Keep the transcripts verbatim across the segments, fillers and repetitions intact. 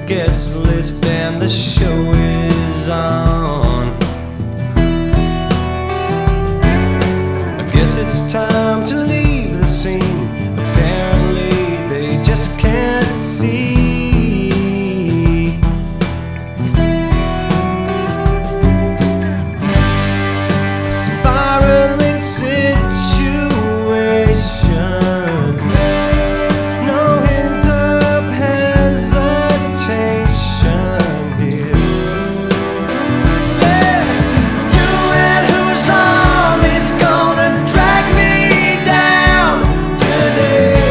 guest list and the show is on. I guess it's time to leave the scene. Apparently they just can't see. Spiraling situation. No hint of hesitation here. Yeah. You and whose arm is gonna drag me down today?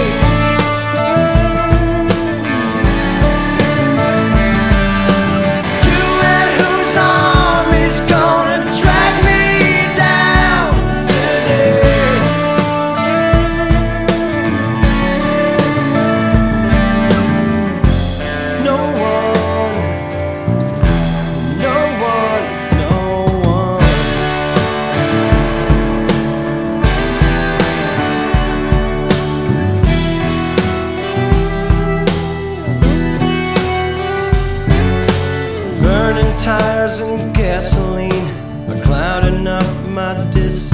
You and whose arm is gonna drag me down today? No one, no one, no one. Burning tires and gasoline are clouding up my dis